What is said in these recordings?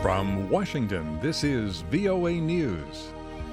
From Washington, this is VOA News.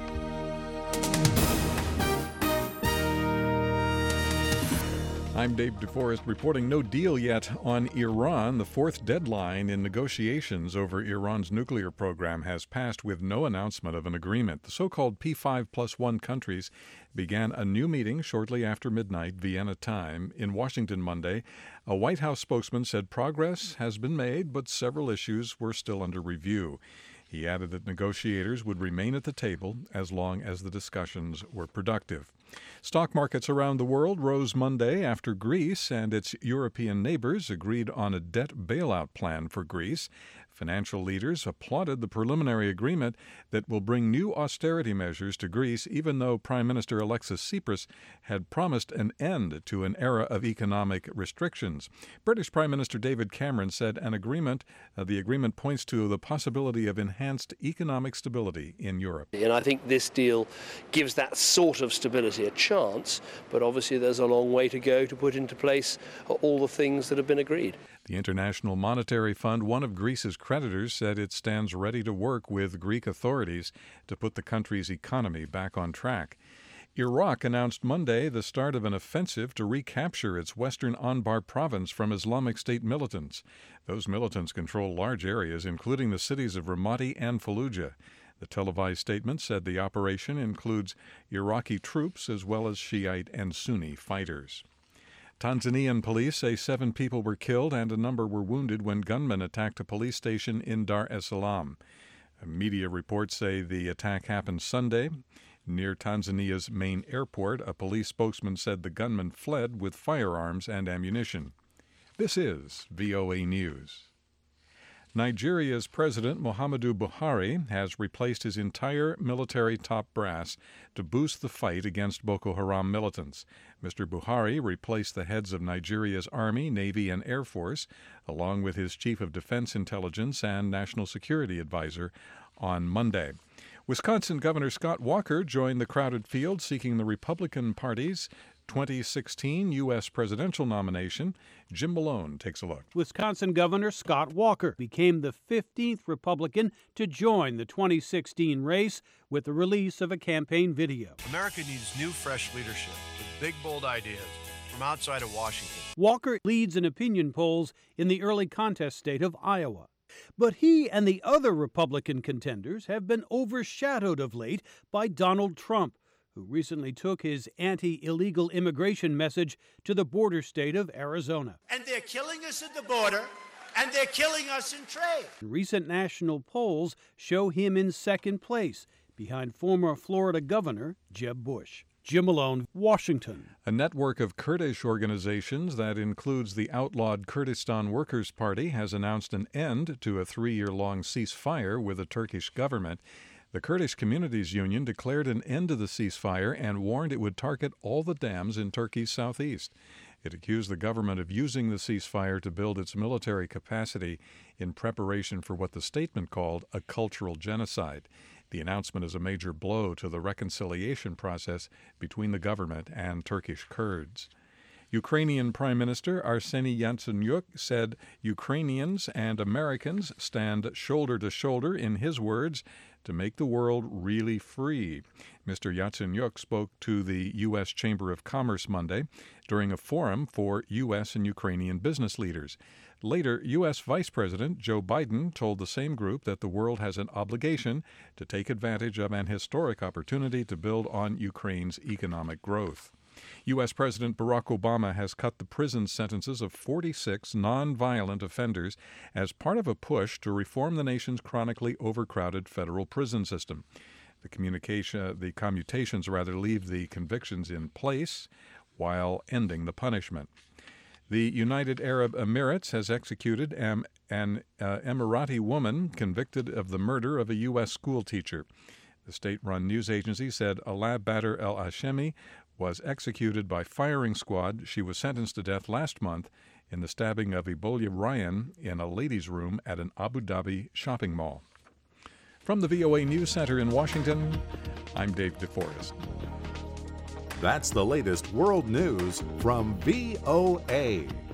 I'm Dave DeForest reporting no deal yet on Iran. The fourth deadline in negotiations over Iran's nuclear program has passed with no announcement of an agreement. The so-called P5+1 countries began a new meeting shortly after midnight Vienna time in Washington Monday. A White House spokesman said progress has been made, but several issues were still under review. He added that negotiators would remain at the table as long as the discussions were productive. Stock markets around the world rose Monday after Greece and its European neighbors agreed on a debt bailout plan for Greece. Financial leaders applauded the preliminary agreement that will bring new austerity measures to Greece, even though Prime Minister Alexis Tsipras had promised an end to an era of economic restrictions. British Prime Minister David Cameron said the agreement points to the possibility of enhanced economic stability in Europe. And I think this deal gives that sort of stability a chance, but obviously there's a long way to go to put into place all the things that have been agreed. The International Monetary Fund, one of Greece's creditors, said it stands ready to work with Greek authorities to put the country's economy back on track. Iraq announced Monday the start of an offensive to recapture its western Anbar province from Islamic State militants. Those militants control large areas, including the cities of Ramadi and Fallujah. The televised statement said the operation includes Iraqi troops as well as Shiite and Sunni fighters. Tanzanian police say 7 people were killed and a number were wounded when gunmen attacked a police station in Dar es Salaam. Media reports say the attack happened Sunday near Tanzania's main airport. A police spokesman said the gunmen fled with firearms and ammunition. This is VOA News. Nigeria's President Muhammadu Buhari has replaced his entire military top brass to boost the fight against Boko Haram militants. Mr. Buhari replaced the heads of Nigeria's Army, Navy, and Air Force, along with his Chief of Defense Intelligence and National Security Advisor, on Monday. Wisconsin Governor Scott Walker joined the crowded field seeking the Republican Party's 2016 U.S. presidential nomination. Jim Malone takes a look. Wisconsin Governor Scott Walker became the 15th Republican to join the 2016 race with the release of a campaign video. America needs new, fresh leadership with big, bold ideas from outside of Washington. Walker leads in opinion polls in the early contest state of Iowa. But he and the other Republican contenders have been overshadowed of late by Donald Trump, who recently took his anti-illegal immigration message to the border state of Arizona. And they're killing us at the border, and they're killing us in trade. Recent national polls show him in second place, behind former Florida Governor Jeb Bush. Jim Malone, Washington. A network of Kurdish organizations that includes the outlawed Kurdistan Workers' Party has announced an end to a 3-year-long ceasefire with the Turkish government. The Kurdish Communities Union declared an end to the ceasefire and warned it would target all the dams in Turkey's southeast. It accused the government of using the ceasefire to build its military capacity in preparation for what the statement called a cultural genocide. The announcement is a major blow to the reconciliation process between the government and Turkish Kurds. Ukrainian Prime Minister Arseniy Yatsenyuk said Ukrainians and Americans stand shoulder to shoulder, in his words, to make the world really free. Mr. Yatsenyuk spoke to the U.S. Chamber of Commerce Monday during a forum for U.S. and Ukrainian business leaders. Later, U.S. Vice President Joe Biden told the same group that the world has an obligation to take advantage of an historic opportunity to build on Ukraine's economic growth. U.S. President Barack Obama has cut the prison sentences of 46 nonviolent offenders as part of a push to reform the nation's chronically overcrowded federal prison system. The commutations leave the convictions in place while ending the punishment. The United Arab Emirates has executed an Emirati woman convicted of the murder of a U.S. schoolteacher. The state-run news agency said Alaa Badr el-Hashemi was executed by firing squad. She was sentenced to death last month in the stabbing of Ebola Ryan in a ladies' room at an Abu Dhabi shopping mall. From the VOA News Center in Washington, I'm Dave DeForest. That's the latest world news from VOA.